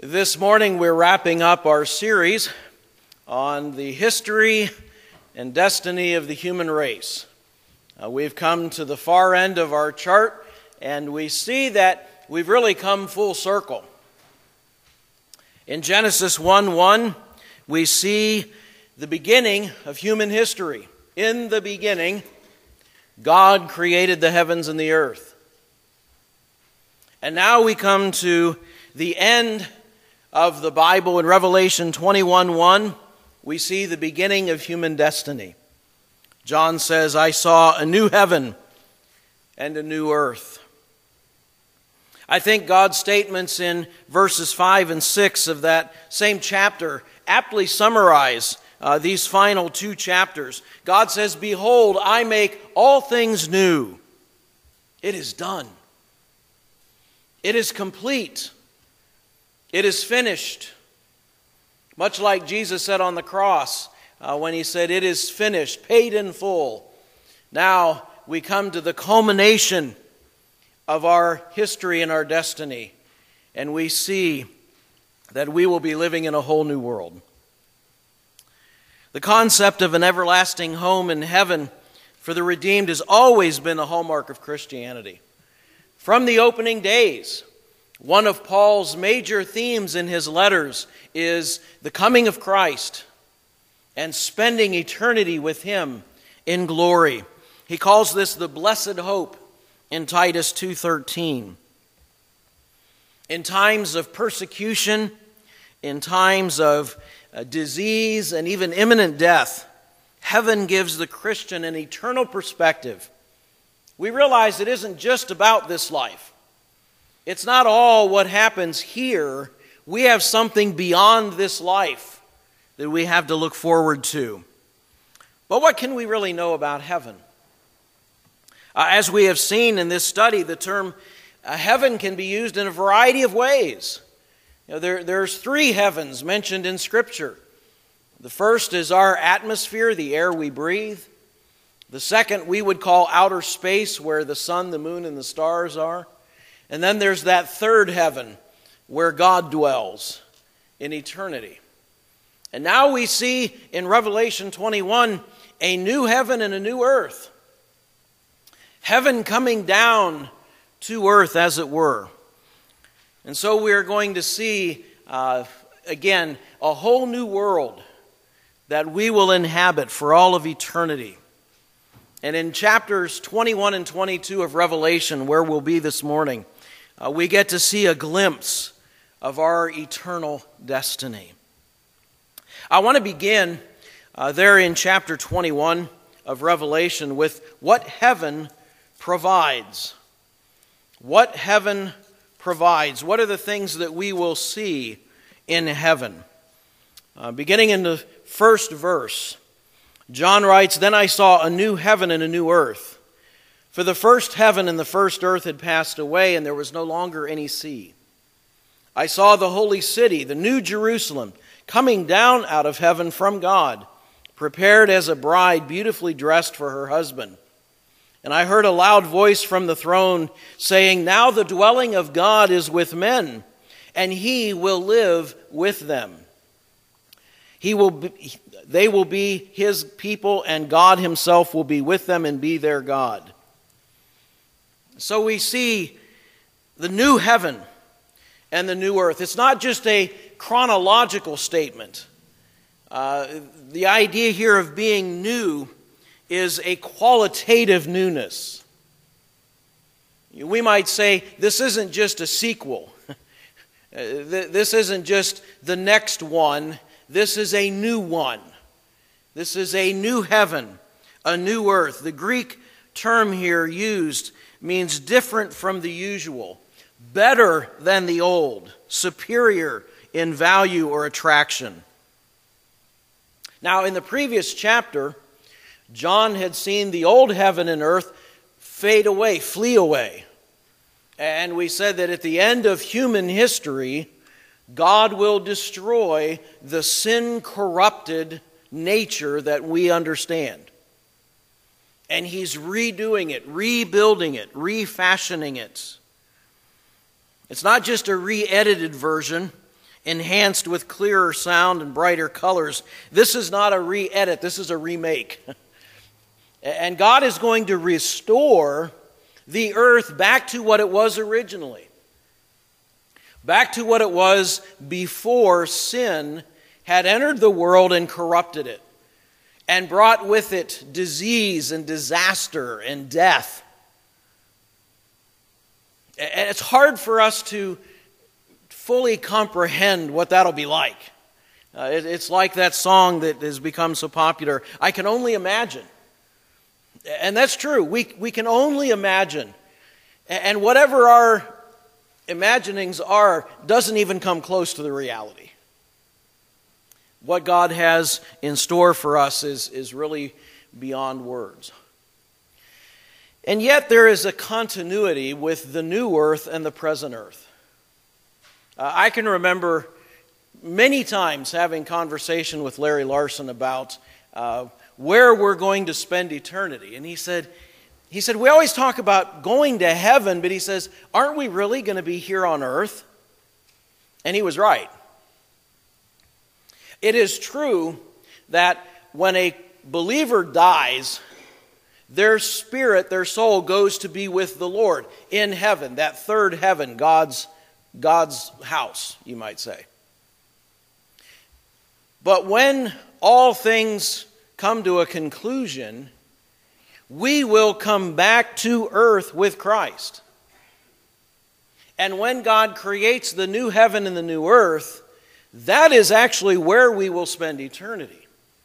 This morning we're wrapping up our series on the history and destiny of the human race. We've come to the far end of our chart and we see that we've really come full circle. In Genesis 1:1, we see the beginning of human history. In the beginning, God created the heavens and the earth. And now we come to the end of the Bible. In Revelation 21:1, we see the beginning of human destiny. John says, "I saw a new heaven and a new earth." I think God's statements in verses 5 and 6 of that same chapter aptly summarize these final two chapters. God says, "Behold, I make all things new. It is done. It is complete. It is finished." Much like Jesus said on the cross when he said, "It is finished, paid in full." Now we come to the culmination of our history and our destiny, and we see that we will be living in a whole new world. The concept of an everlasting home in heaven for the redeemed has always been a hallmark of Christianity. From the opening days, one of Paul's major themes in his letters is the coming of Christ and spending eternity with Him in glory. He calls this the blessed hope in Titus 2:13. In times of persecution, in times of disease, and even imminent death, heaven gives the Christian an eternal perspective. We realize it isn't just about this life. It's not all what happens here. We have something beyond this life that we have to look forward to. But what can we really know about heaven? As we have seen in this study, the term heaven can be used in a variety of ways. There's three heavens mentioned in Scripture. The first is our atmosphere, the air we breathe. The second we would call outer space, where the sun, the moon, and the stars are. And then there's that third heaven where God dwells in eternity. And now we see in Revelation 21 a new heaven and a new earth. Heaven coming down to earth, as it were. And so we're going to see, again, a whole new world that we will inhabit for all of eternity. And in chapters 21 and 22 of Revelation, where we'll be this morning, we get to see a glimpse of our eternal destiny. I want to begin there in chapter 21 of Revelation with what heaven provides. What heaven provides. What are the things that we will see in heaven? Beginning in the first verse, John writes, "Then I saw a new heaven and a new earth. For the first heaven and the first earth had passed away, and there was no longer any sea. I saw the holy city, the new Jerusalem, coming down out of heaven from God, prepared as a bride beautifully dressed for her husband. And I heard a loud voice from the throne saying, 'Now the dwelling of God is with men, and He will live with them. They will be His people, and God Himself will be with them and be their God.'" So we see the new heaven and the new earth. It's not just a chronological statement. The idea here of being new is a qualitative newness. We might say this isn't just a sequel. This isn't just the next one. This is a new one. This is a new heaven, a new earth. The Greek term here used means different from the usual, better than the old, superior in value or attraction. Now, in the previous chapter, John had seen the old heaven and earth fade away, flee away. And we said that at the end of human history, God will destroy the sin-corrupted nature that we understand. And He's redoing it, rebuilding it, refashioning it. It's not just a re-edited version. enhanced with clearer sound and brighter colors. This is not a re-edit, this is a remake. And God is going to restore the earth back to what it was originally. Back to what it was before sin had entered the world and corrupted it, and brought with it disease and disaster and death. And it's hard for us to fully comprehend what that'll be like. It's like that song that has become so popular, I Can Only Imagine. And that's true. We can only imagine. And whatever our imaginings are doesn't even come close to the reality. What God has in store for us is really beyond words. And yet there is a continuity with the new earth and the present earth. I can remember many times having conversation with Larry Larson about where we're going to spend eternity. And he said, we always talk about going to heaven, but he says, aren't we really going to be here on earth? And he was right. It is true that when a believer dies, their spirit, their soul goes to be with the Lord in heaven, that third heaven, God's house, you might say. But when all things come to a conclusion, we will come back to earth with Christ. And when God creates the new heaven and the new earth, that is actually where we will spend eternity.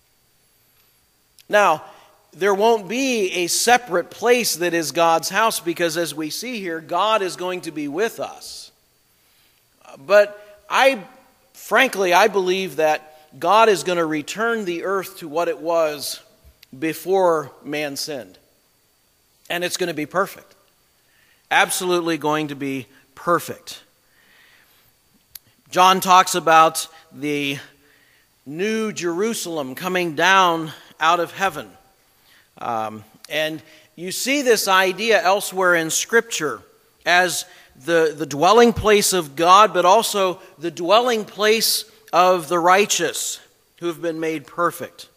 Now, there won't be a separate place that is God's house, because as we see here, God is going to be with us. But frankly, I believe that God is going to return the earth to what it was before man sinned. And it's going to be perfect. Absolutely going to be perfect. John talks about the new Jerusalem coming down out of heaven. And you see this idea elsewhere in Scripture as the dwelling place of God, but also the dwelling place of the righteous who have been made perfect.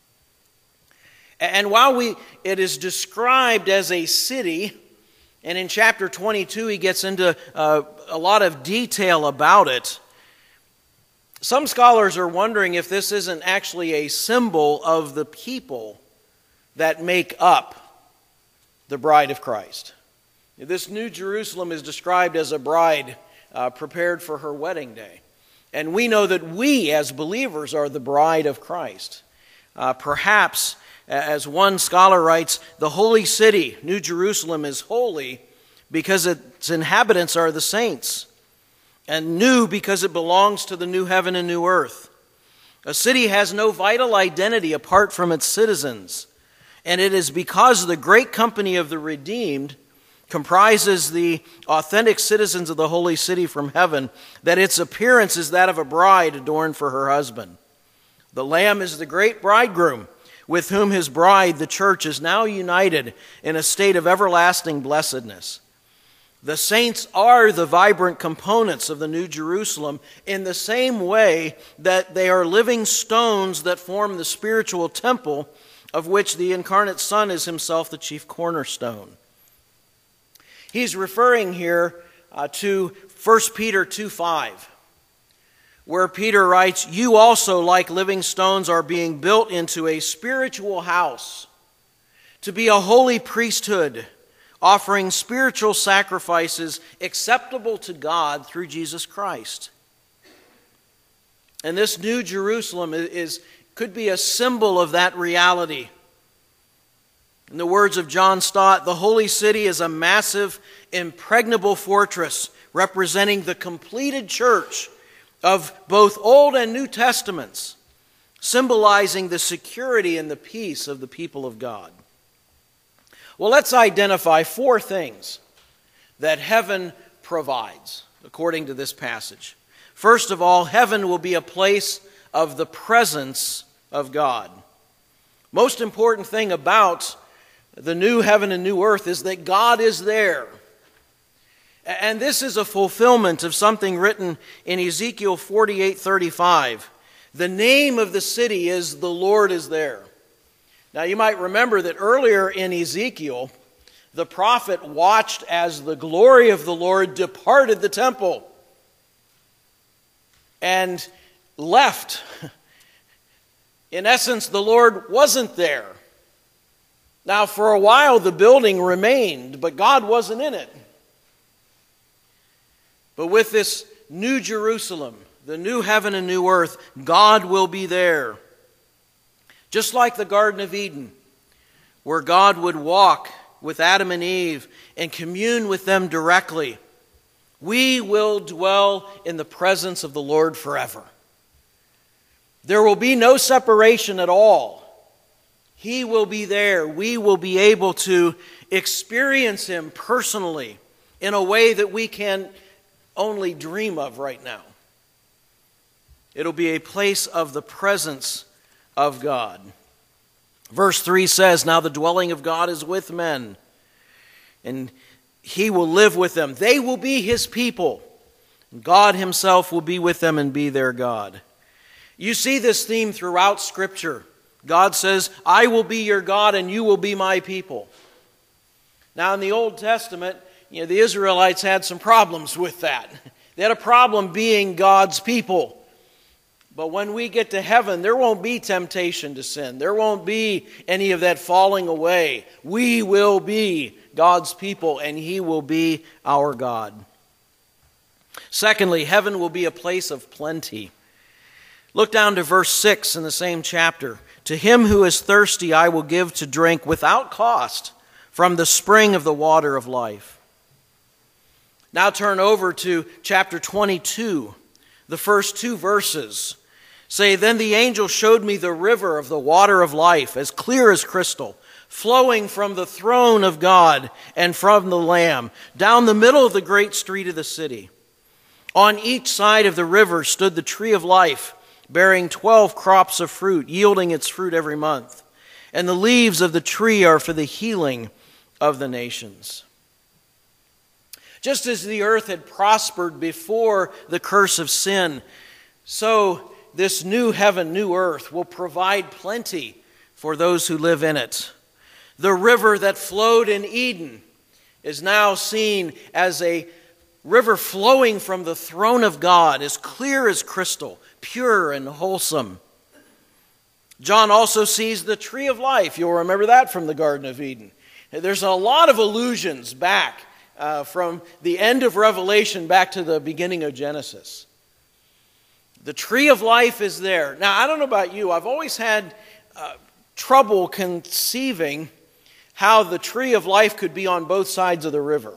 And while it is described as a city, and in chapter 22 he gets into a lot of detail about it, some scholars are wondering if this isn't actually a symbol of the people that make up the bride of Christ. This new Jerusalem is described as a bride prepared for her wedding day. And we know that we as believers are the bride of Christ. Perhaps, as one scholar writes, the holy city, New Jerusalem, is holy because its inhabitants are the saints, and new because it belongs to the new heaven and new earth. A city has no vital identity apart from its citizens, and it is because the great company of the redeemed comprises the authentic citizens of the holy city from heaven that its appearance is that of a bride adorned for her husband. The Lamb is the great bridegroom with whom his bride, the church, is now united in a state of everlasting blessedness. The saints are the vibrant components of the New Jerusalem in the same way that they are living stones that form the spiritual temple of which the incarnate Son is himself the chief cornerstone. He's referring here to 1 Peter 2:5, where Peter writes, "You also, like living stones, are being built into a spiritual house, to be a holy priesthood, offering spiritual sacrifices acceptable to God through Jesus Christ." And this new Jerusalem could be a symbol of that reality. In the words of John Stott, the holy city is a massive, impregnable fortress representing the completed church of both Old and New Testaments, symbolizing the security and the peace of the people of God. Well, let's identify 4 things that heaven provides, according to this passage. First of all, heaven will be a place of the presence of God. Most important thing about the new heaven and new earth is that God is there. And this is a fulfillment of something written in Ezekiel 48:35. The name of the city is "The Lord is there." Now you might remember that earlier in Ezekiel, the prophet watched as the glory of the Lord departed the temple and left. In essence, the Lord wasn't there. Now, for a while, the building remained, but God wasn't in it. But with this new Jerusalem, the new heaven and new earth, God will be there. Just like the Garden of Eden, where God would walk with Adam and Eve and commune with them directly, we will dwell in the presence of the Lord forever. There will be no separation at all. He will be there. We will be able to experience Him personally in a way that we can only dream of right now. It'll be a place of the presence of God. Verse 3 says, "Now the dwelling of God is with men, and He will live with them. They will be His people. God Himself will be with them and be their God." You see this theme throughout Scripture. God says, "I will be your God and you will be my people." Now in the Old Testament, the Israelites had some problems with that. They had a problem being God's people. But when we get to heaven, there won't be temptation to sin. There won't be any of that falling away. We will be God's people and He will be our God. Secondly, heaven will be a place of plenty. Look down to verse 6 in the same chapter. "To him who is thirsty I will give to drink without cost from the spring of the water of life." Now turn over to chapter 22. The first 2 verses say, "Then the angel showed me the river of the water of life, as clear as crystal, flowing from the throne of God and from the Lamb, down the middle of the great street of the city. On each side of the river stood the tree of life, bearing 12 crops of fruit, yielding its fruit every month. And the leaves of the tree are for the healing of the nations." Just as the earth had prospered before the curse of sin, so this new heaven, new earth will provide plenty for those who live in it. The river that flowed in Eden is now seen as a river flowing from the throne of God, as clear as crystal, pure and wholesome. John also sees the tree of life. You'll remember that from the Garden of Eden. There's a lot of allusions back from the end of Revelation back to the beginning of Genesis. The tree of life is there. Now, I don't know about you. I've always had trouble conceiving how the tree of life could be on both sides of the river.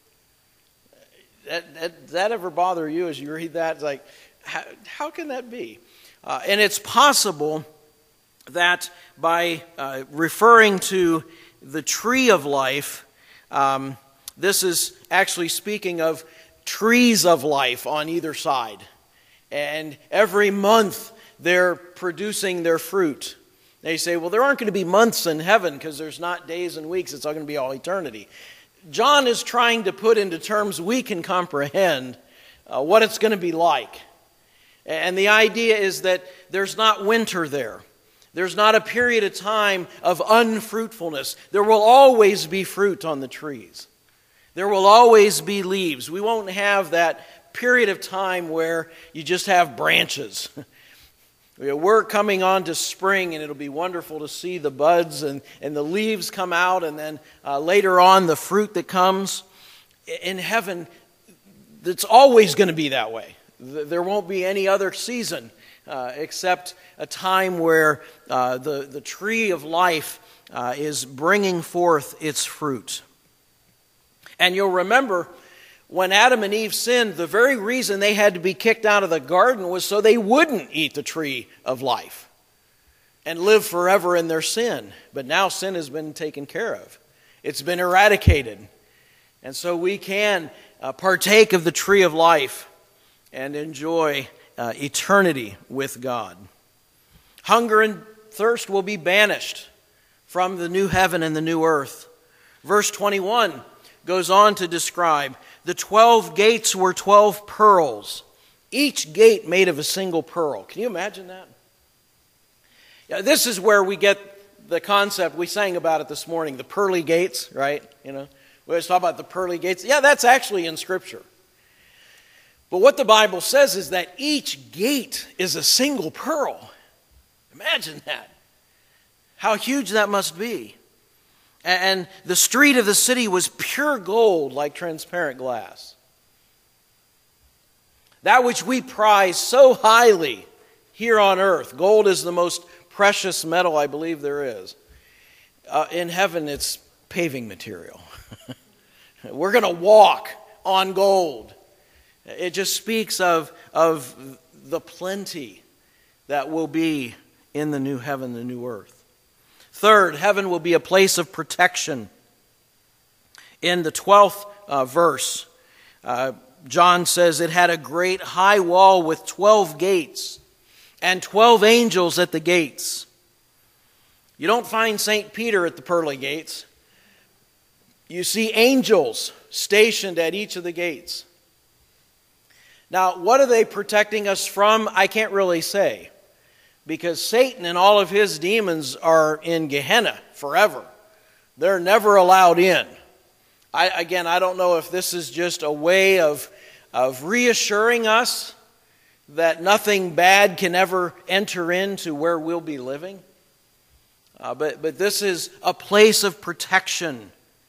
That ever bother you as you read that? It's like, how can that be? And it's possible that by referring to the tree of life, this is actually speaking of trees of life on either side. And every month they're producing their fruit. They say, well, there aren't going to be months in heaven because there's not days and weeks. It's all going to be all eternity. John is trying to put into terms we can comprehend what it's going to be like. And the idea is that there's not winter there. There's not a period of time of unfruitfulness. There will always be fruit on the trees. There will always be leaves. We won't have that period of time where you just have branches. We're coming on to spring, and it'll be wonderful to see the buds and the leaves come out, and then later on the fruit that comes. In heaven, it's always going to be that way. There won't be any other season except a time where the tree of life is bringing forth its fruit. And you'll remember when Adam and Eve sinned, the very reason they had to be kicked out of the garden was so they wouldn't eat the tree of life and live forever in their sin. But now sin has been taken care of. It's been eradicated. And so we can partake of the tree of life and enjoy eternity with God. Hunger and thirst will be banished from the new heaven and the new earth. Verse 21 goes on to describe, the 12 gates were 12 pearls, each gate made of a single pearl. Can you imagine that? Yeah, this is where we get the concept, we sang about it this morning, the pearly gates, right? We always talk about the pearly gates. Yeah, that's actually in Scripture. But what the Bible says is that each gate is a single pearl. Imagine that. How huge that must be. And the street of the city was pure gold like transparent glass. That which we prize so highly here on earth, gold is the most precious metal I believe there is. In heaven, it's paving material. We're going to walk on gold. It just speaks of the plenty that will be in the new heaven, the new earth. Third, heaven will be a place of protection. In the 12th verse, John says it had a great high wall with 12 gates and 12 angels at the gates. You don't find St. Peter at the pearly gates. You see angels stationed at each of the gates. Now, what are they protecting us from? I can't really say. Because Satan and all of his demons are in Gehenna forever. They're never allowed in. I don't know if this is just a way of reassuring us that nothing bad can ever enter into where we'll be living. But this is a place of protection.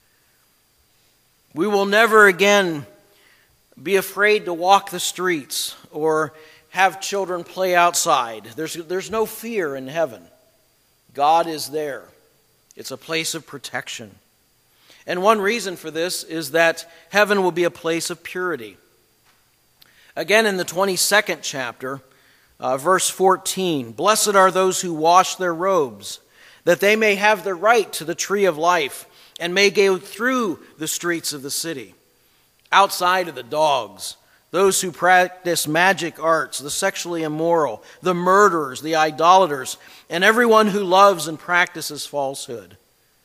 We will never again be afraid to walk the streets or have children play outside. There's no fear in heaven. God is there. It's a place of protection. And one reason for this is that heaven will be a place of purity. Again, in the 22nd chapter, verse 14, "Blessed are those who wash their robes, that they may have the right to the tree of life, and may go through the streets of the city. Outside of the dogs, those who practice magic arts, the sexually immoral, the murderers, the idolaters, and everyone who loves and practices falsehood."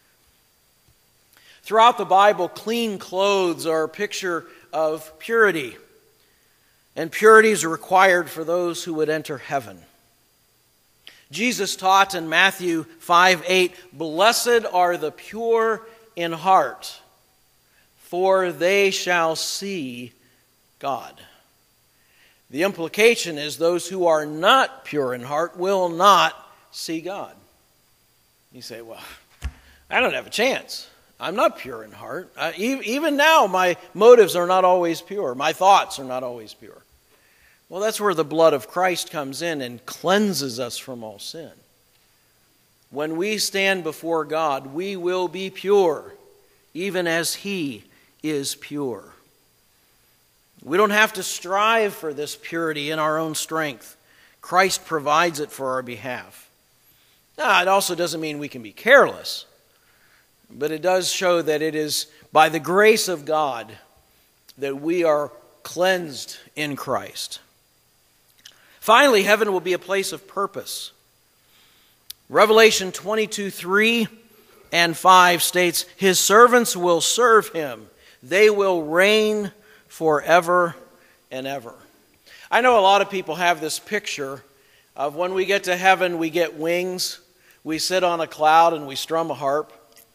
Throughout the Bible, clean clothes are a picture of purity. And purity is required for those who would enter heaven. Jesus taught in Matthew 5:8, "Blessed are the pure in heart, for they shall see God." The implication is those who are not pure in heart will not see God. You say, well, I don't have a chance. I'm not pure in heart. Even now, my motives are not always pure. My thoughts are not always pure. Well, that's where the blood of Christ comes in and cleanses us from all sin. When we stand before God, we will be pure, even as He is pure. We don't have to strive for this purity in our own strength. Christ provides it for our behalf. Now, it also doesn't mean we can be careless, but it does show that it is by the grace of God that we are cleansed in Christ. Finally, heaven will be a place of purpose. Revelation 22:3 and 5 states, "His servants will serve Him. They will reign forever and ever." I know a lot of people have this picture of when we get to heaven, we get wings, we sit on a cloud, and we strum a harp.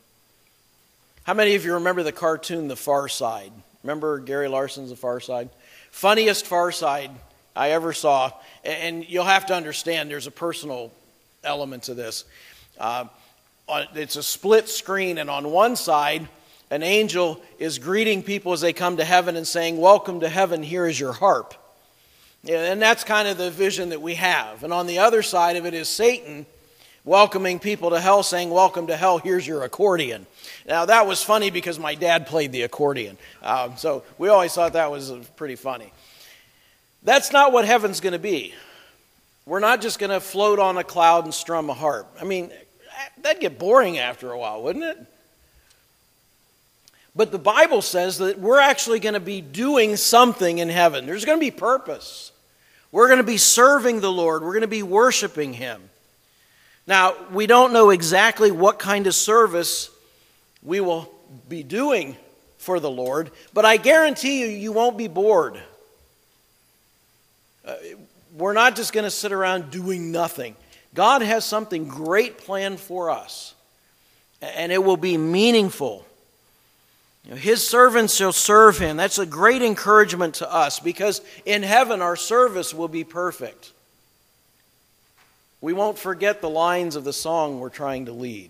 How many of you remember the cartoon The Far Side? Remember Gary Larson's The Far Side? Funniest Far Side I ever saw. And you'll have to understand there's a personal element to this. It's a split screen, and on one side, an angel is greeting people as they come to heaven and saying, "Welcome to heaven, here is your harp." And that's kind of the vision that we have. And on the other side of it is Satan welcoming people to hell, saying, "Welcome to hell, here's your accordion." Now, that was funny because my dad played the accordion. So we always thought that was pretty funny. That's not what heaven's going to be. We're not just going to float on a cloud and strum a harp. I mean, that'd get boring after a while, wouldn't it? But the Bible says that we're actually going to be doing something in heaven. There's going to be purpose. We're going to be serving the Lord. We're going to be worshiping Him. Now, we don't know exactly what kind of service we will be doing for the Lord, but I guarantee you, you won't be bored. We're not just going to sit around doing nothing. God has something great planned for us, and it will be meaningful. His servants shall serve him. That's a great encouragement to us, because in heaven our service will be perfect. We won't forget the lines of the song we're trying to lead.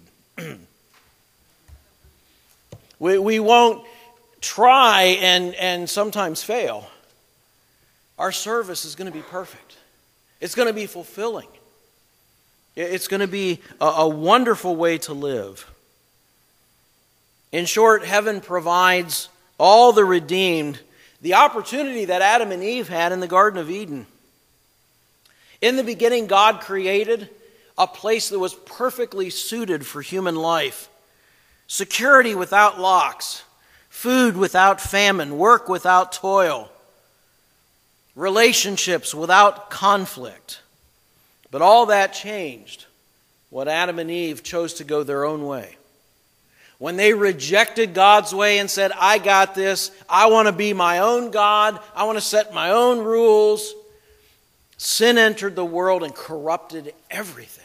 We won't try and sometimes fail. Our service is going to be perfect. It's going to be fulfilling. It's going to be a wonderful way to live. In short, heaven provides all the redeemed the opportunity that Adam and Eve had in the Garden of Eden. In the beginning, God created a place that was perfectly suited for human life. Security without locks, food without famine, work without toil, relationships without conflict. But all that changed when Adam and Eve chose to go their own way. When they rejected God's way and said, I got this, I want to be my own God, I want to set my own rules, sin entered the world and corrupted everything.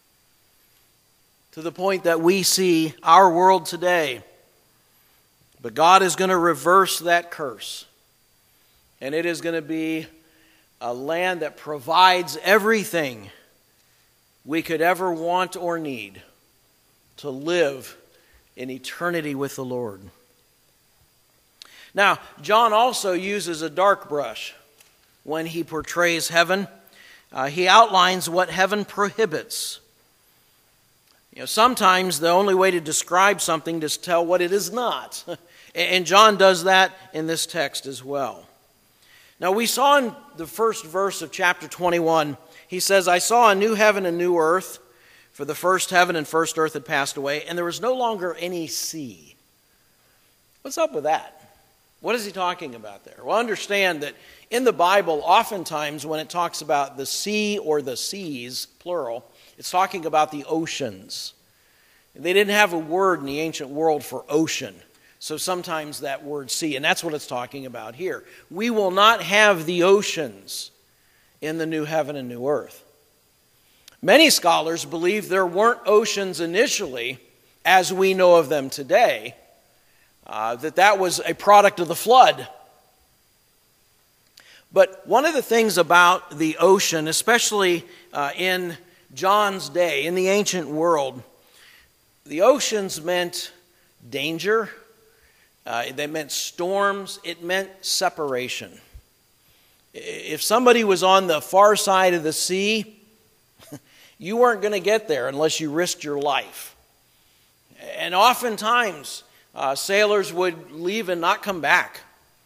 To the point that we see our world today. But God is going to reverse that curse. And it is going to be a land that provides everything we could ever want or need to live in eternity with the Lord. Now, John also uses a dark brush when he portrays heaven. He outlines what heaven prohibits. Sometimes the only way to describe something is to tell what it is not. And John does that in this text as well. Now, we saw in the first verse of chapter 21, he says, I saw a new heaven and new earth, for the first heaven and first earth had passed away, and there was no longer any sea. What's up with that? What is he talking about there? Well, understand that in the Bible, oftentimes when it talks about the sea or the seas, plural, it's talking about the oceans. They didn't have a word in the ancient world for ocean. So sometimes that word sea, and that's what it's talking about here. We will not have the oceans in the new heaven and new earth. Many scholars believe there weren't oceans initially as we know of them today, that was a product of the flood. But one of the things about the ocean, especially in John's day, in the ancient world, the oceans meant danger, they meant storms, it meant separation. If somebody was on the far side of the sea, you weren't going to get there unless you risked your life. And oftentimes, sailors would leave and not come back.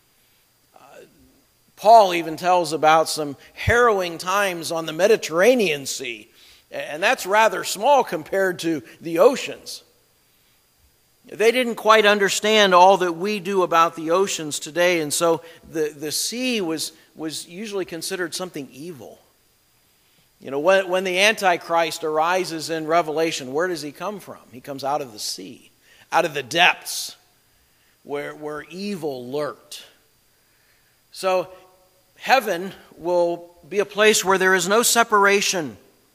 Paul even tells about some harrowing times on the Mediterranean Sea, and that's rather small compared to the oceans. They didn't quite understand all that we do about the oceans today, and so the sea was usually considered something evil. When the Antichrist arises in Revelation, where does he come from? He comes out of the sea, out of the depths where evil lurked. So heaven will be a place where there is no separation.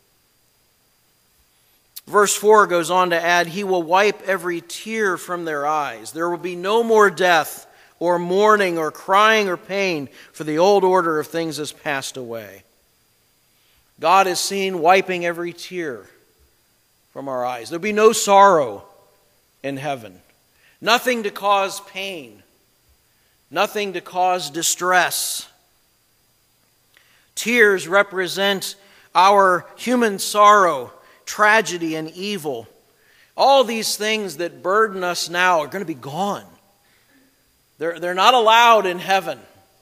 Verse 4 goes on to add, He will wipe every tear from their eyes. There will be no more death or mourning or crying or pain, for the old order of things has passed away. God is seen wiping every tear from our eyes. There'll be no sorrow in heaven. Nothing to cause pain. Nothing to cause distress. Tears represent our human sorrow, tragedy, and evil. All these things that burden us now are going to be gone. They're not allowed in heaven.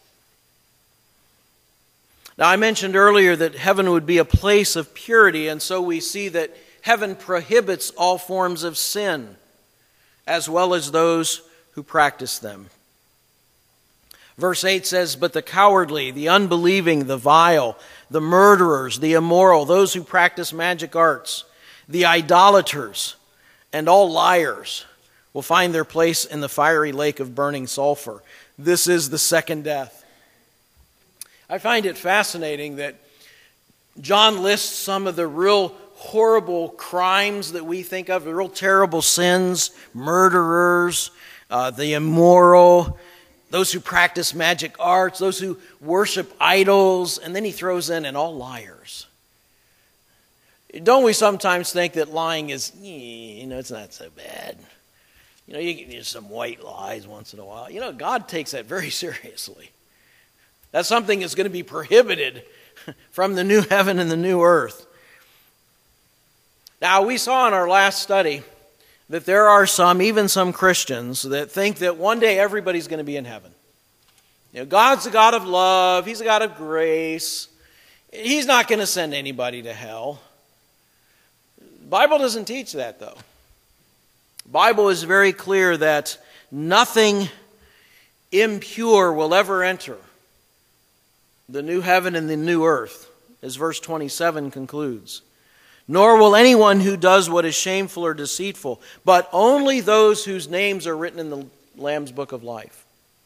Now, I mentioned earlier that heaven would be a place of purity, and so we see that heaven prohibits all forms of sin, as well as those who practice them. Verse 8 says, But the cowardly, the unbelieving, the vile, the murderers, the immoral, those who practice magic arts, the idolaters, and all liars will find their place in the fiery lake of burning sulfur. This is the second death. I find it fascinating that John lists some of the real horrible crimes that we think of, the real terrible sins, murderers, the immoral, those who practice magic arts, those who worship idols, and then he throws in, and all liars. Don't we sometimes think that lying is, it's not so bad. You can use some white lies once in a while. God takes that very seriously. That's something that's going to be prohibited from the new heaven and the new earth. Now, we saw in our last study that there are even some Christians that think that one day everybody's going to be in heaven. God's a God of love. He's a God of grace. He's not going to send anybody to hell. The Bible doesn't teach that, though. The Bible is very clear that nothing impure will ever enter the new heaven and the new earth, as verse 27 concludes. Nor will anyone who does what is shameful or deceitful, but only those whose names are written in the Lamb's book of life.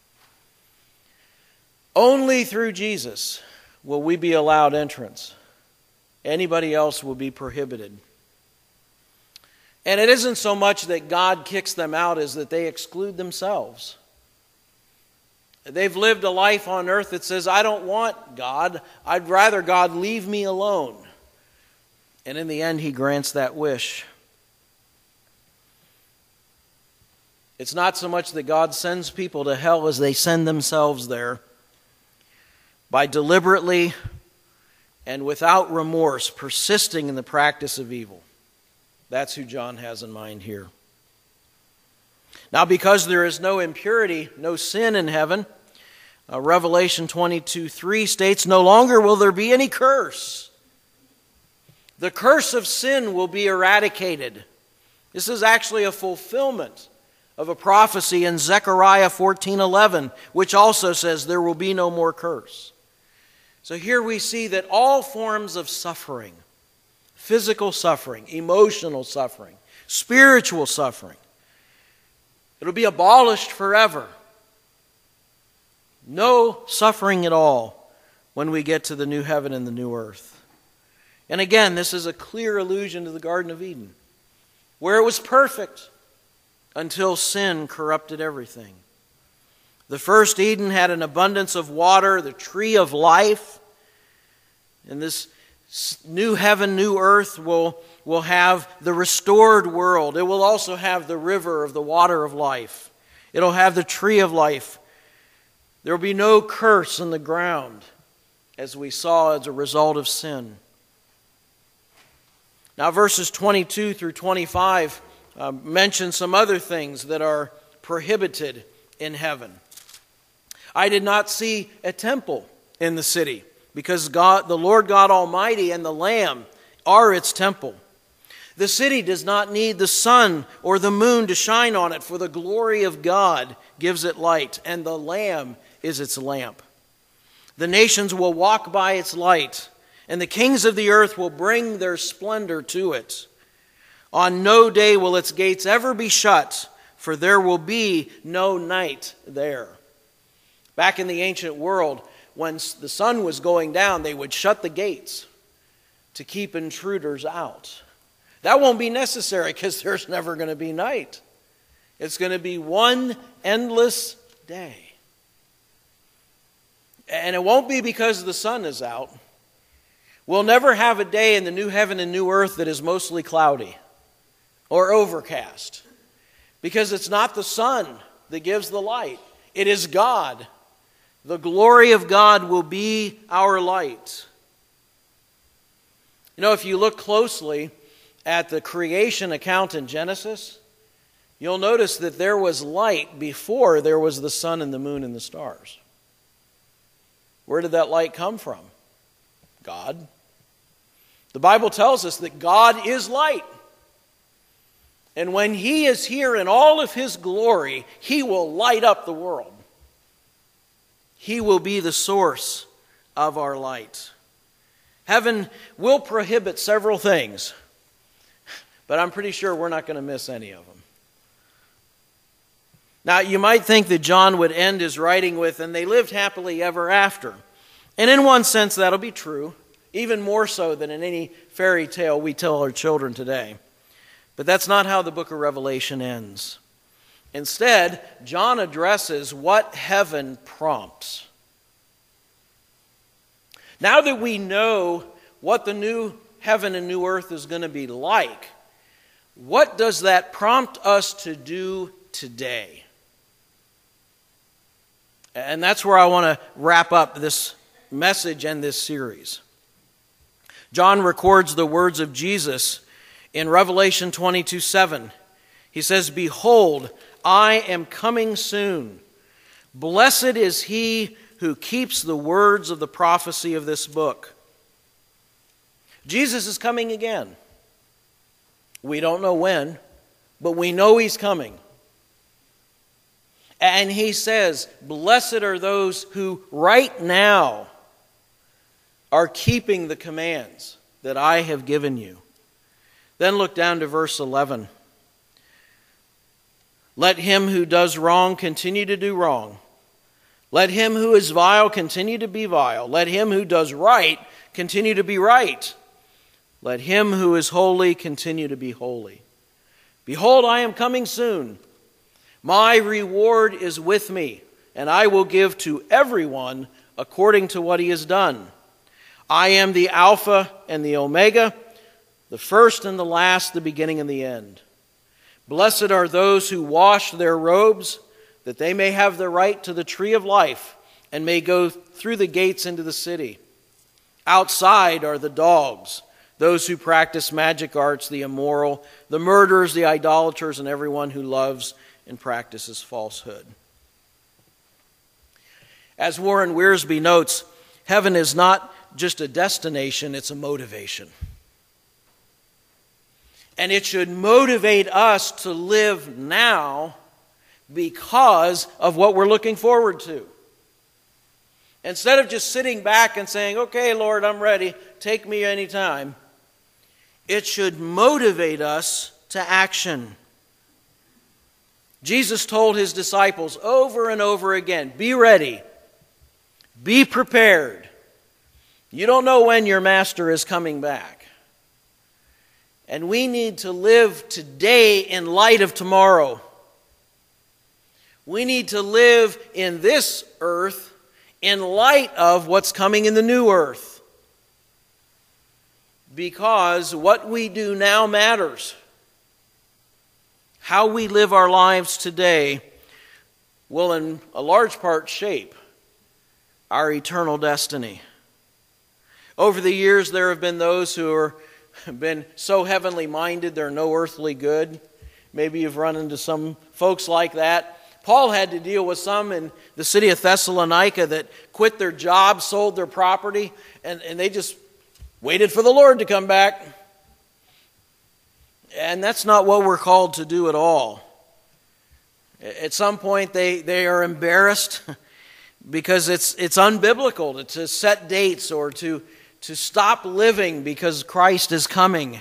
Only through Jesus will we be allowed entrance. Anybody else will be prohibited. And it isn't so much that God kicks them out as that they exclude themselves. They've lived a life on earth that says, I don't want God. I'd rather God leave me alone. And in the end, he grants that wish. It's not so much that God sends people to hell as they send themselves there by deliberately and without remorse persisting in the practice of evil. That's who John has in mind here. Now, because there is no impurity, no sin in heaven, Revelation 22:3 states, no longer will there be any curse. The curse of sin will be eradicated. This is actually a fulfillment of a prophecy in Zechariah 14:11, which also says there will be no more curse. So here we see that all forms of suffering, physical suffering, emotional suffering, spiritual suffering, it'll be abolished forever. No suffering at all when we get to the new heaven and the new earth. And again, this is a clear allusion to the Garden of Eden, where it was perfect until sin corrupted everything. The first Eden had an abundance of water, the tree of life. And this new heaven, new earth will have the restored world. It will also have the river of the water of life. It'll have the tree of life. There will be no curse in the ground, as we saw as a result of sin. Now, verses 22 through 25 mention some other things that are prohibited in heaven. I did not see a temple in the city, because God, the Lord God Almighty and the Lamb are its temple. The city does not need the sun or the moon to shine on it, for the glory of God gives it light, and the Lamb is its lamp. The nations will walk by its light, and the kings of the earth will bring their splendor to it. On no day will its gates ever be shut, for there will be no night there. Back in the ancient world, when the sun was going down, they would shut the gates to keep intruders out. That won't be necessary because there's never going to be night. It's going to be one endless day. And it won't be because the sun is out. We'll never have a day in the new heaven and new earth that is mostly cloudy or overcast, because it's not the sun that gives the light. It is God. The glory of God will be our light. If you look closely at the creation account in Genesis, you'll notice that there was light before there was the sun and the moon and the stars. Where did that light come from? God. The Bible tells us that God is light. And when He is here in all of His glory, He will light up the world. He will be the source of our light. Heaven will prohibit several things, but I'm pretty sure we're not going to miss any of them. Now, you might think that John would end his writing with, "and they lived happily ever after." And in one sense, that'll be true, even more so than in any fairy tale we tell our children today. But that's not how the book of Revelation ends. Instead, John addresses what heaven prompts. Now that we know what the new heaven and new earth is going to be like, what does that prompt us to do today? And that's where I want to wrap up this message and this series. John records the words of Jesus in Revelation 22:7. He says, "Behold, I am coming soon. Blessed is he who keeps the words of the prophecy of this book." Jesus is coming again. We don't know when, but we know he's coming. And he says, blessed are those who right now are keeping the commands that I have given you. Then look down to verse 11. Let him who does wrong continue to do wrong. Let him who is vile continue to be vile. Let him who does right continue to be right. Let him who is holy continue to be holy. Behold, I am coming soon. My reward is with me, and I will give to everyone according to what he has done. I am the Alpha and the Omega, the first and the last, the beginning and the end. Blessed are those who wash their robes, that they may have the right to the tree of life and may go through the gates into the city. Outside are the dogs, those who practice magic arts, the immoral, the murderers, the idolaters, and everyone who loves and practices falsehood. As Warren Wiersbe notes, heaven is not just a destination, it's a motivation. And it should motivate us to live now because of what we're looking forward to. Instead of just sitting back and saying, okay, Lord, I'm ready, take me anytime, it should motivate us to action. Jesus told his disciples over and over again, be ready, be prepared. You don't know when your master is coming back. And we need to live today in light of tomorrow. We need to live in this earth in light of what's coming in the new earth. Because what we do now matters. How we live our lives today will in a large part shape our eternal destiny. Over the years, there have been those who have been so heavenly minded they're no earthly good. Maybe you've run into some folks like that. Paul had to deal with some in the city of Thessalonica that quit their job, sold their property, and they just waited for the Lord to come back. And that's not what we're called to do at all. At some point, they are embarrassed because it's unbiblical to set dates or to stop living because Christ is coming.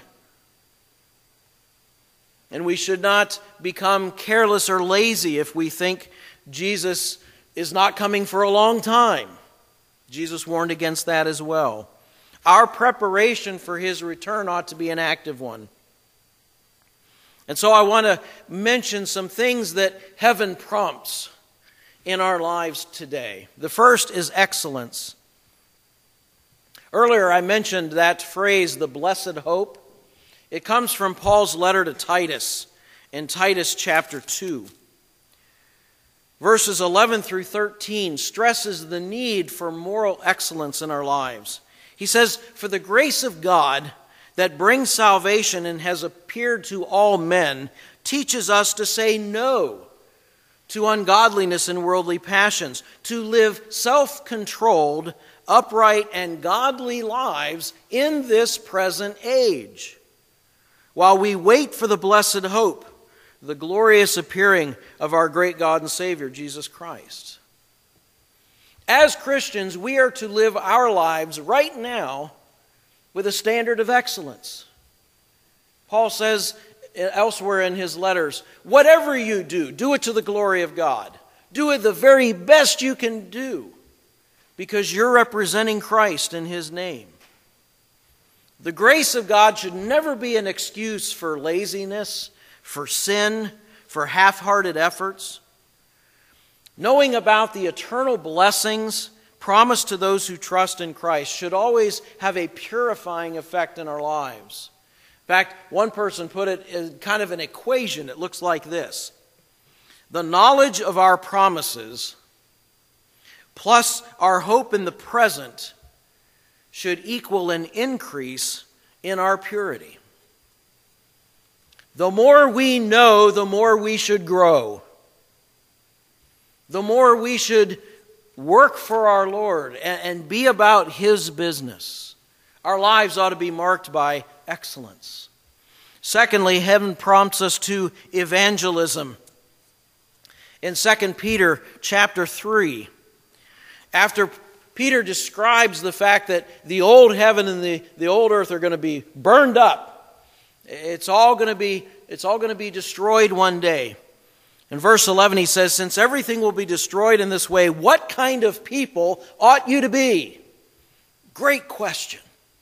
And we should not become careless or lazy if we think Jesus is not coming for a long time. Jesus warned against that as well. Our preparation for his return ought to be an active one. And so I want to mention some things that heaven prompts in our lives today. The first is excellence. Earlier I mentioned that phrase, the blessed hope. It comes from Paul's letter to Titus in Titus chapter 2. Verses 11 through 13 stresses the need for moral excellence in our lives. He says, "For the grace of God that brings salvation and has appeared to all men teaches us to say no to ungodliness and worldly passions, to live self-controlled, upright, and godly lives in this present age, while we wait for the blessed hope, the glorious appearing of our great God and Savior, Jesus Christ." As Christians, we are to live our lives right now with a standard of excellence. Paul says elsewhere in his letters, whatever you do, do it to the glory of God. Do it the very best you can do, because you're representing Christ in his name. The grace of God should never be an excuse for laziness, for sin, for half-hearted efforts. Knowing about the eternal blessings promised to those who trust in Christ should always have a purifying effect in our lives. In fact, one person put it in kind of an equation. It looks like this: the knowledge of our promises plus our hope in the present should equal an increase in our purity. The more we know, the more we should grow. The more we should work for our Lord and be about his business. Our lives ought to be marked by excellence. Secondly, heaven prompts us to evangelism. In 2 Peter chapter 3, after Peter describes the fact that the old heaven and the old earth are going to be burned up, it's all going to be destroyed one day. In verse 11 he says, since everything will be destroyed in this way, what kind of people ought you to be? Great question.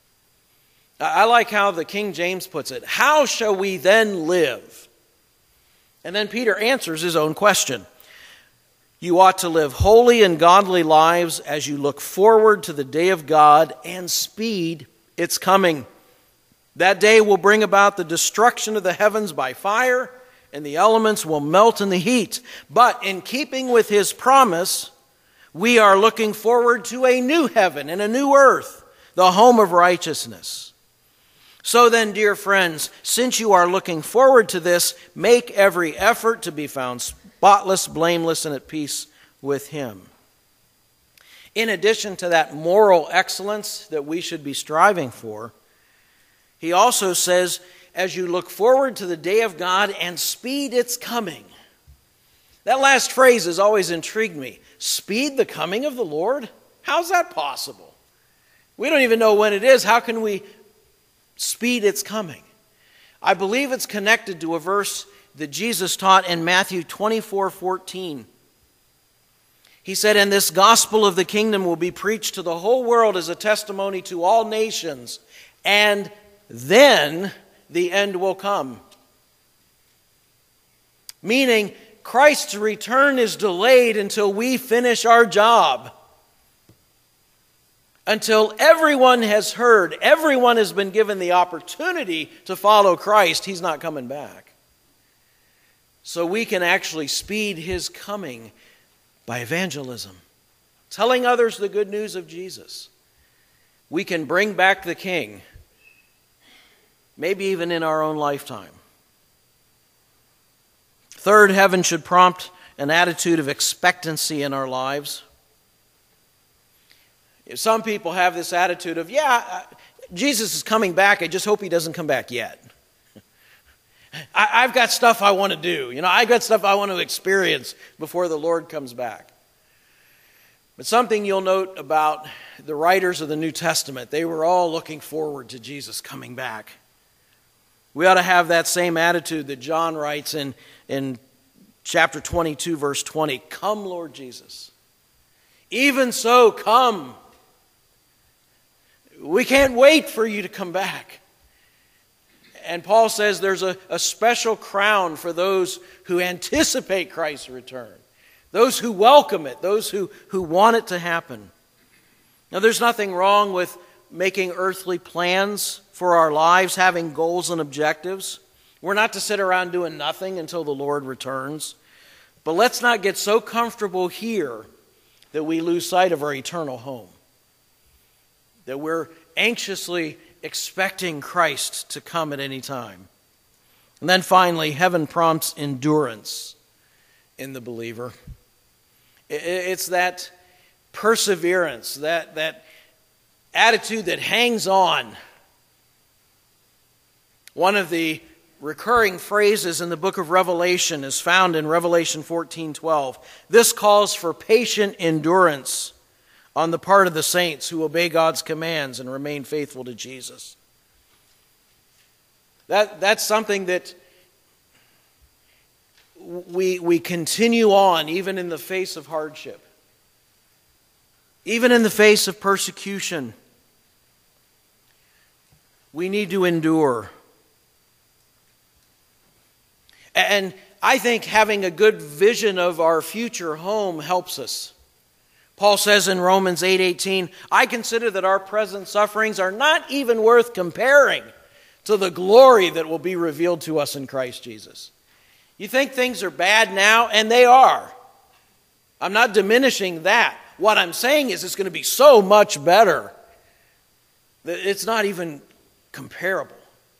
I like how the King James puts it. How shall we then live? And then Peter answers his own question. You ought to live holy and godly lives as you look forward to the day of God and speed its coming. That day will bring about the destruction of the heavens by fire, and the elements will melt in the heat. But in keeping with his promise, we are looking forward to a new heaven and a new earth, the home of righteousness. So then, dear friends, since you are looking forward to this, make every effort to be found spotless, blameless, and at peace with him. In addition to that moral excellence that we should be striving for, he also says, as you look forward to the day of God and speed its coming. That last phrase has always intrigued me. Speed the coming of the Lord? How's that possible? We don't even know when it is. How can we speed its coming? I believe it's connected to a verse that Jesus taught in Matthew 24:14. He said, and this gospel of the kingdom will be preached to the whole world as a testimony to all nations, and then the end will come. Meaning, Christ's return is delayed until we finish our job. Until everyone has heard, everyone has been given the opportunity to follow Christ, he's not coming back. So we can actually speed his coming by evangelism, telling others the good news of Jesus. We can bring back the King, maybe even in our own lifetime. Third, heaven should prompt an attitude of expectancy in our lives. Some people have this attitude of, Jesus is coming back, I just hope he doesn't come back yet. I've got stuff I want to do. I've got stuff I want to experience before the Lord comes back. But something you'll note about the writers of the New Testament, they were all looking forward to Jesus coming back. We ought to have that same attitude that John writes in chapter 22, verse 20. Come, Lord Jesus. Even so, come. We can't wait for you to come back. And Paul says there's a special crown for those who anticipate Christ's return, those who welcome it, those who want it to happen. Now, there's nothing wrong with making earthly plans for our lives, having goals and objectives. We're not to sit around doing nothing until the Lord returns. But let's not get so comfortable here that we lose sight of our eternal home, that we're anxiously expecting Christ to come at any time. And then finally, heaven prompts endurance in the believer. It's that perseverance, that attitude that hangs on. One of the recurring phrases in the book of Revelation is found in Revelation 14:12. This calls for patient endurance on the part of the saints who obey God's commands and remain faithful to Jesus. That's something that we continue on even in the face of hardship, even in the face of persecution. We need to endure. And I think having a good vision of our future home helps us. Paul says in Romans 8:18, I consider that our present sufferings are not even worth comparing to the glory that will be revealed to us in Christ Jesus. You think things are bad now, and they are. I'm not diminishing that. What I'm saying is it's going to be so much better that it's not even comparable.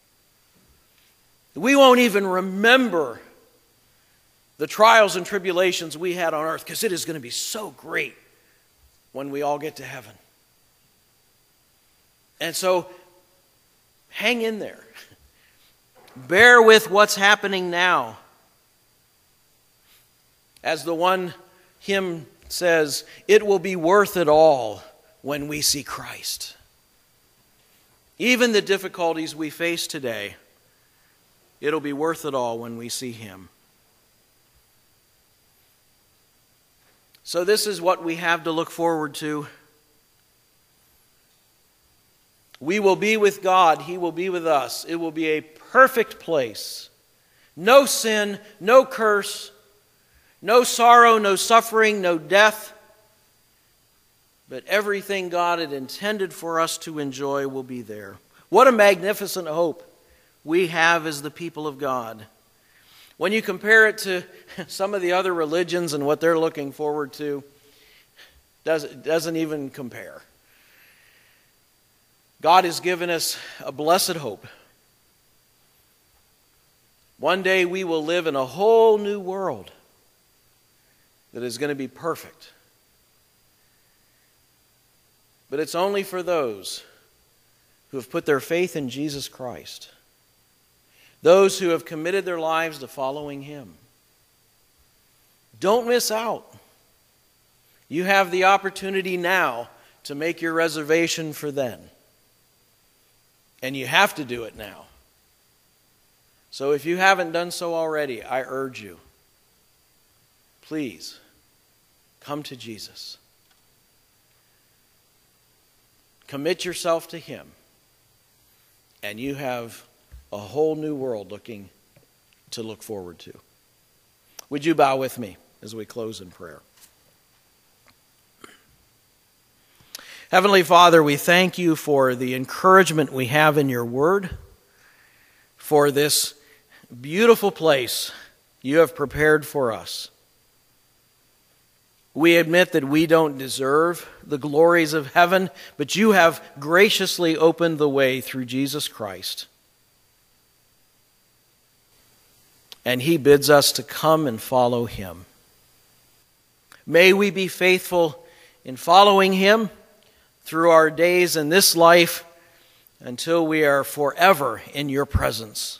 We won't even remember the trials and tribulations we had on earth because it is going to be so great when we all get to heaven. And so, hang in there. Bear with what's happening now. As the one hymn says, it will be worth it all when we see Christ. Even the difficulties we face today, it'll be worth it all when we see Him. So this is what we have to look forward to. We will be with God. He will be with us. It will be a perfect place. No sin, no curse, no sorrow, no suffering, no death. But everything God had intended for us to enjoy will be there. What a magnificent hope we have as the people of God. When you compare it to some of the other religions and what they're looking forward to, doesn't even compare. God has given us a blessed hope. One day we will live in a whole new world that is going to be perfect. But it's only for those who have put their faith in Jesus Christ. Those who have committed their lives to following Him. Don't miss out. You have the opportunity now to make your reservation for then. And you have to do it now. So if you haven't done so already, I urge you, please come to Jesus. Commit yourself to Him. And you have a whole new world to look forward to. Would you bow with me as we close in prayer? Heavenly Father, we thank You for the encouragement we have in Your Word, for this beautiful place You have prepared for us. We admit that we don't deserve the glories of heaven, but You have graciously opened the way through Jesus Christ. And He bids us to come and follow Him. May we be faithful in following Him through our days in this life until we are forever in Your presence.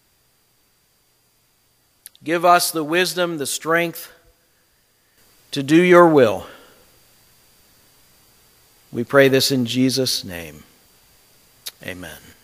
Give us the wisdom, the strength to do Your will. We pray this in Jesus' name. Amen.